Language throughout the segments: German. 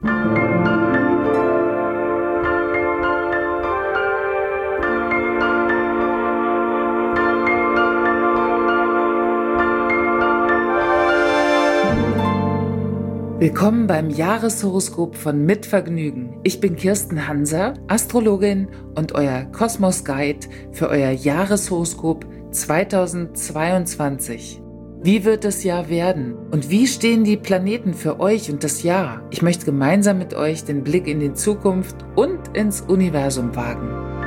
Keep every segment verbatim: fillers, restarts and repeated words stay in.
Willkommen beim Jahreshoroskop von Mit Vergnügen. Ich bin Kirsten Hanser, Astrologin und euer Kosmos-Guide für euer Jahreshoroskop zweitausendzweiundzwanzig. Wie wird das Jahr werden? Und wie stehen die Planeten für euch und das Jahr? Ich möchte gemeinsam mit euch den Blick in die Zukunft und ins Universum wagen.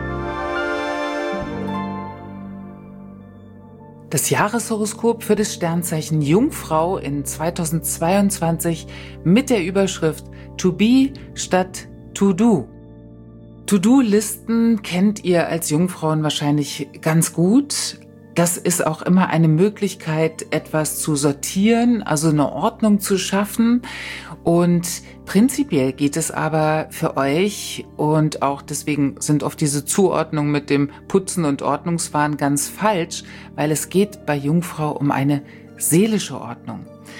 Das Jahreshoroskop für das Sternzeichen Jungfrau in zweitausendzweiundzwanzig mit der Überschrift To Be statt To Do. To-Do-Listen kennt ihr als Jungfrauen wahrscheinlich ganz gut. Das ist auch immer eine Möglichkeit, etwas zu sortieren, also eine Ordnung zu schaffen. Und prinzipiell geht es aber für euch, und auch deswegen sind oft diese Zuordnungen mit dem Putzen und Ordnungswahn ganz falsch, weil es geht bei Jungfrau um eine seelische Ordnung.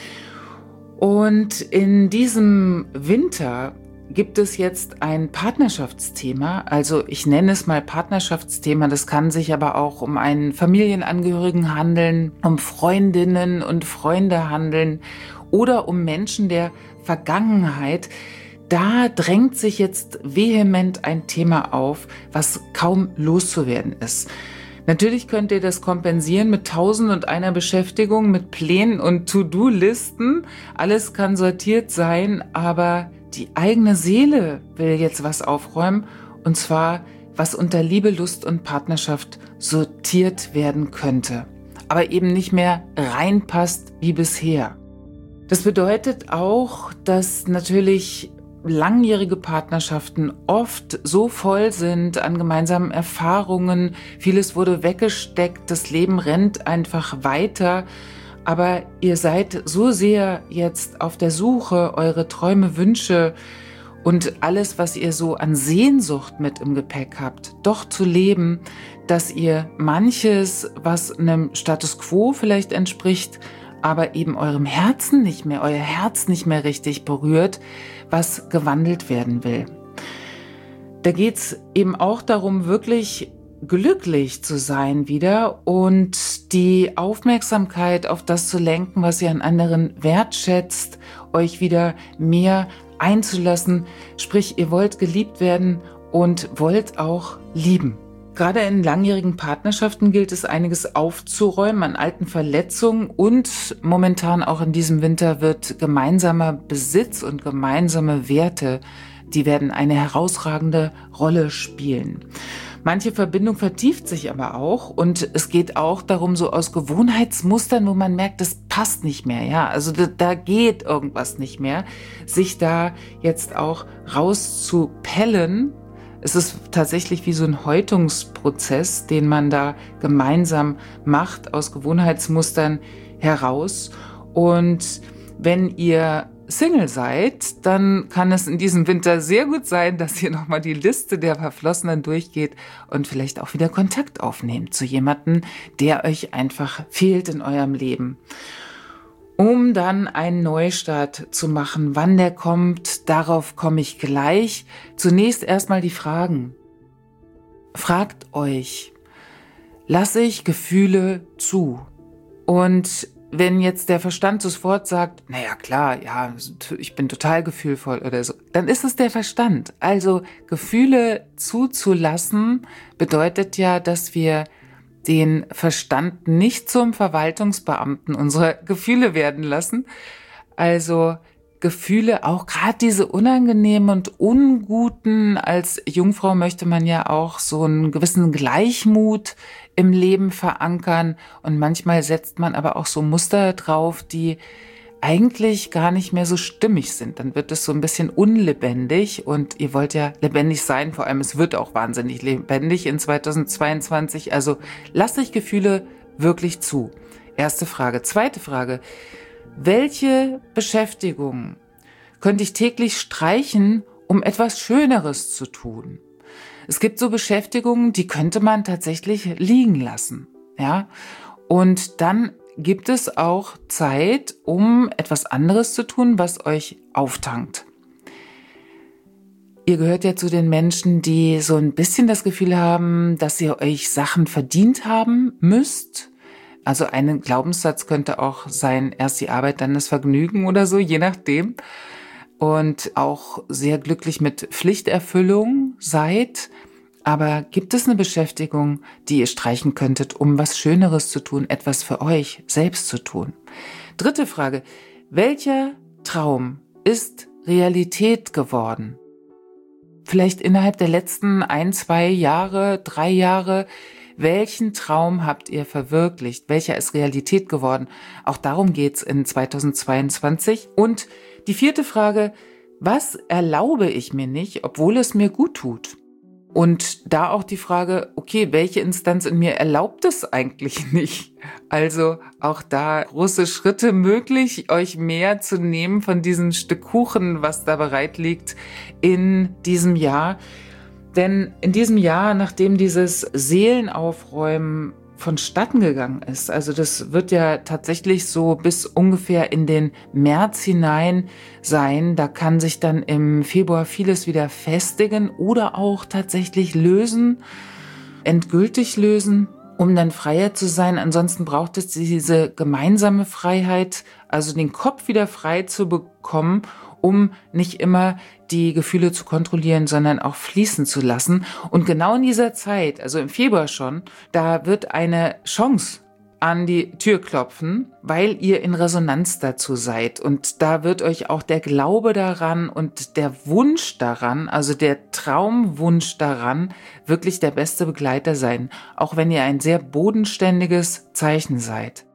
Und in diesem Winter gibt es jetzt ein Partnerschaftsthema, also ich nenne es mal Partnerschaftsthema, das kann sich aber auch um einen Familienangehörigen handeln, um Freundinnen und Freunde handeln oder um Menschen der Vergangenheit. Da drängt sich jetzt vehement ein Thema auf, was kaum loszuwerden ist. Natürlich könnt ihr das kompensieren mit tausend und einer Beschäftigung, mit Plänen und To-Do-Listen. Alles kann sortiert sein, aber die eigene Seele will jetzt was aufräumen, und zwar, was unter Liebe, Lust und Partnerschaft sortiert werden könnte, aber eben nicht mehr reinpasst wie bisher. Das bedeutet auch, dass natürlich langjährige Partnerschaften oft so voll sind an gemeinsamen Erfahrungen, vieles wurde weggesteckt, das Leben rennt einfach weiter. Aber ihr seid so sehr jetzt auf der Suche, eure Träume, Wünsche und alles, was ihr so an Sehnsucht mit im Gepäck habt, doch zu leben, dass ihr manches, was einem Status quo vielleicht entspricht, aber eben eurem Herzen nicht mehr, euer Herz nicht mehr richtig berührt, was gewandelt werden will. Da geht's eben auch darum, wirklich glücklich zu sein wieder und die Aufmerksamkeit auf das zu lenken, was ihr an anderen wertschätzt, euch wieder mehr einzulassen. Sprich, ihr wollt geliebt werden und wollt auch lieben. Gerade in langjährigen Partnerschaften gilt es, einiges aufzuräumen an alten Verletzungen, und momentan auch in diesem Winter wird gemeinsamer Besitz und gemeinsame Werte, die werden eine herausragende Rolle spielen. Manche Verbindung vertieft sich aber auch, und es geht auch darum, so aus Gewohnheitsmustern, wo man merkt, das passt nicht mehr, ja, also da, da geht irgendwas nicht mehr, sich da jetzt auch rauszupellen. Es ist tatsächlich wie so ein Häutungsprozess, den man da gemeinsam macht, aus Gewohnheitsmustern heraus. Und wenn ihr Single seid, dann kann es in diesem Winter sehr gut sein, dass ihr nochmal die Liste der Verflossenen durchgeht und vielleicht auch wieder Kontakt aufnehmt zu jemandem, der euch einfach fehlt in eurem Leben. Um dann einen Neustart zu machen. Wann der kommt, darauf komme ich gleich. Zunächst erstmal die Fragen. Fragt euch, lasse ich Gefühle zu? Und wenn jetzt der Verstand sofort sagt, naja klar, ja, ich bin total gefühlvoll oder so, dann ist es der Verstand. Also Gefühle zuzulassen bedeutet ja, dass wir den Verstand nicht zum Verwaltungsbeamten unserer Gefühle werden lassen. Also Gefühle, auch gerade diese unangenehmen und unguten, als Jungfrau möchte man ja auch so einen gewissen Gleichmut im Leben verankern, und manchmal setzt man aber auch so Muster drauf, die eigentlich gar nicht mehr so stimmig sind. Dann wird es so ein bisschen unlebendig, und ihr wollt ja lebendig sein, vor allem es wird auch wahnsinnig lebendig in zweitausendzweiundzwanzig, also lasst euch Gefühle wirklich zu. Erste Frage. Zweite Frage. Welche Beschäftigung könnte ich täglich streichen, um etwas Schöneres zu tun? Es gibt so Beschäftigungen, die könnte man tatsächlich liegen lassen, ja? Und dann gibt es auch Zeit, um etwas anderes zu tun, was euch auftankt. Ihr gehört ja zu den Menschen, die so ein bisschen das Gefühl haben, dass ihr euch Sachen verdient haben müsst. Also ein Glaubenssatz könnte auch sein, erst die Arbeit, dann das Vergnügen oder so, je nachdem. Und auch sehr glücklich mit Pflichterfüllung seid. Aber gibt es eine Beschäftigung, die ihr streichen könntet, um was Schöneres zu tun, etwas für euch selbst zu tun? Dritte Frage. Welcher Traum ist Realität geworden? Vielleicht innerhalb der letzten ein, zwei Jahre, drei Jahre. Welchen Traum habt ihr verwirklicht? Welcher ist Realität geworden? Auch darum geht's in zweitausendzweiundzwanzig. Und die vierte Frage, was erlaube ich mir nicht, obwohl es mir gut tut? Und da auch die Frage, okay, welche Instanz in mir erlaubt es eigentlich nicht? Also auch da große Schritte möglich, euch mehr zu nehmen von diesem Stück Kuchen, was da bereit liegt in diesem Jahr. Denn in diesem Jahr, nachdem dieses Seelenaufräumen vonstatten gegangen ist, also das wird ja tatsächlich so bis ungefähr in den März hinein sein, da kann sich dann im Februar vieles wieder festigen oder auch tatsächlich lösen, endgültig lösen, um dann freier zu sein. Ansonsten braucht es diese gemeinsame Freiheit, also den Kopf wieder frei zu bekommen, um nicht immer die Gefühle zu kontrollieren, sondern auch fließen zu lassen. Und genau in dieser Zeit, also im Februar schon, da wird eine Chance an die Tür klopfen, weil ihr in Resonanz dazu seid. Und da wird euch auch der Glaube daran und der Wunsch daran, also der Traumwunsch daran, wirklich der beste Begleiter sein, auch wenn ihr ein sehr bodenständiges Zeichen seid.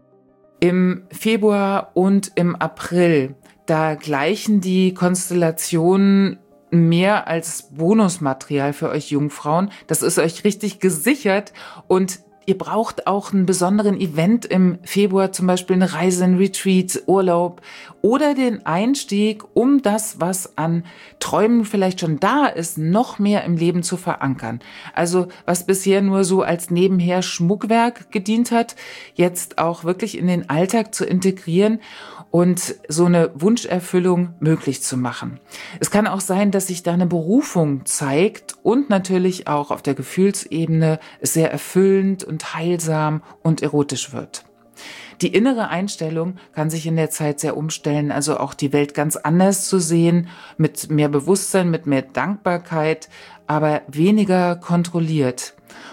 Im Februar und im April, da gleichen die Konstellationen mehr als Bonusmaterial für euch Jungfrauen. Das ist euch richtig gesichert und ihr braucht auch einen besonderen Event im Februar, zum Beispiel eine Reise, ein Retreat, Urlaub oder den Einstieg, um das, was an Träumen vielleicht schon da ist, noch mehr im Leben zu verankern. Also was bisher nur so als nebenher Schmuckwerk gedient hat, jetzt auch wirklich in den Alltag zu integrieren und so eine Wunscherfüllung möglich zu machen. Es kann auch sein, dass sich da eine Berufung zeigt und natürlich auch auf der Gefühlsebene es sehr erfüllend und heilsam und erotisch wird. Die innere Einstellung kann sich in der Zeit sehr umstellen, also auch die Welt ganz anders zu sehen, mit mehr Bewusstsein, mit mehr Dankbarkeit, aber weniger kontrolliert.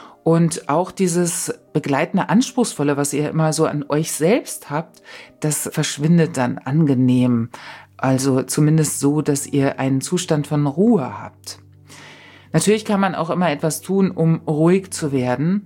Und auch dieses begleitende Anspruchsvolle, was ihr immer so an euch selbst habt, das verschwindet dann angenehm. Also zumindest so, dass ihr einen Zustand von Ruhe habt. Natürlich kann man auch immer etwas tun, um ruhig zu werden.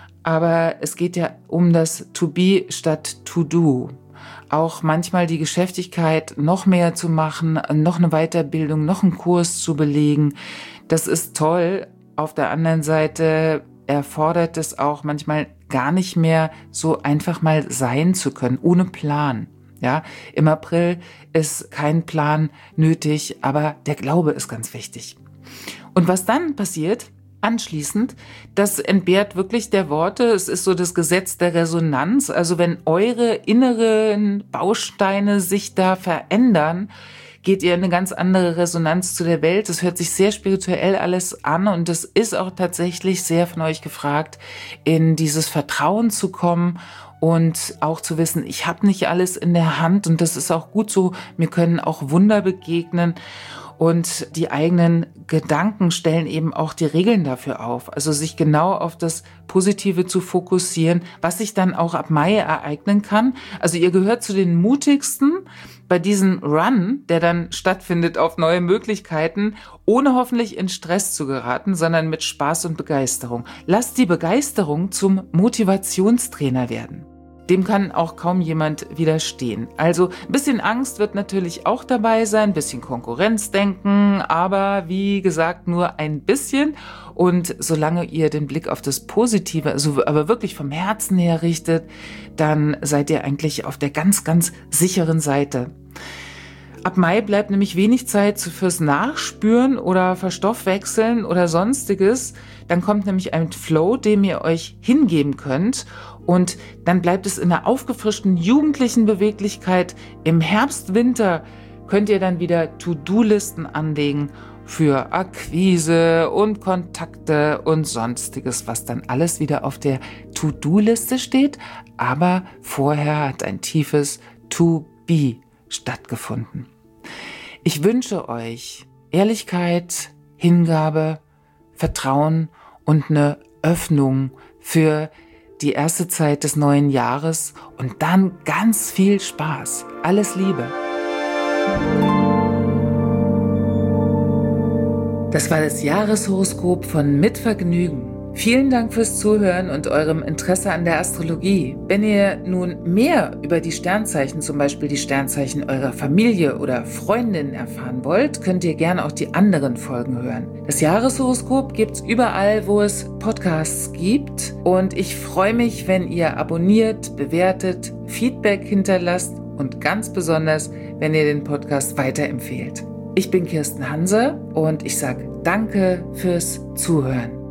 Aber es geht ja um das To Be statt To Do. Auch manchmal die Geschäftigkeit noch mehr zu machen, noch eine Weiterbildung, noch einen Kurs zu belegen. Das ist toll. Auf der anderen Seite erfordert es auch manchmal gar nicht mehr so einfach mal sein zu können, ohne Plan. Ja, im April ist kein Plan nötig, aber der Glaube ist ganz wichtig. Und was dann passiert, anschließend, das entbehrt wirklich der Worte. Es ist so das Gesetz der Resonanz. Also wenn eure inneren Bausteine sich da verändern, geht ihr in eine ganz andere Resonanz zu der Welt. Es hört sich sehr spirituell alles an und es ist auch tatsächlich sehr von euch gefragt, in dieses Vertrauen zu kommen und auch zu wissen, ich habe nicht alles in der Hand und das ist auch gut so. Mir können auch Wunder begegnen. Und die eigenen Gedanken stellen eben auch die Regeln dafür auf. Also sich genau auf das Positive zu fokussieren, was sich dann auch ab Mai ereignen kann. Also ihr gehört zu den mutigsten bei diesem Run, der dann stattfindet auf neue Möglichkeiten, ohne hoffentlich in Stress zu geraten, sondern mit Spaß und Begeisterung. Lasst die Begeisterung zum Motivationstrainer werden. Dem kann auch kaum jemand widerstehen. Also ein bisschen Angst wird natürlich auch dabei sein, ein bisschen Konkurrenzdenken, aber wie gesagt nur ein bisschen. Und solange ihr den Blick auf das Positive, also aber wirklich vom Herzen her richtet, dann seid ihr eigentlich auf der ganz, ganz sicheren Seite. Ab Mai bleibt nämlich wenig Zeit fürs Nachspüren oder Verstoffwechseln oder Sonstiges. Dann kommt nämlich ein Flow, dem ihr euch hingeben könnt. Und dann bleibt es in einer aufgefrischten jugendlichen Beweglichkeit im Herbst, Winter könnt ihr dann wieder To-Do-Listen anlegen für Akquise und Kontakte und Sonstiges, was dann alles wieder auf der To-Do-Liste steht. Aber vorher hat ein tiefes To-Be stattgefunden. Ich wünsche euch Ehrlichkeit, Hingabe, Vertrauen und eine Öffnung für die erste Zeit des neuen Jahres und dann ganz viel Spaß. Alles Liebe. Das war das Jahreshoroskop von Mit Vergnügen. Vielen Dank fürs Zuhören und eurem Interesse an der Astrologie. Wenn ihr nun mehr über die Sternzeichen, zum Beispiel die Sternzeichen eurer Familie oder Freundin erfahren wollt, könnt ihr gerne auch die anderen Folgen hören. Das Jahreshoroskop gibt's überall, wo es Podcasts gibt. Und ich freue mich, wenn ihr abonniert, bewertet, Feedback hinterlasst und ganz besonders, wenn ihr den Podcast weiterempfehlt. Ich bin Kirsten Hanse und ich sage danke fürs Zuhören.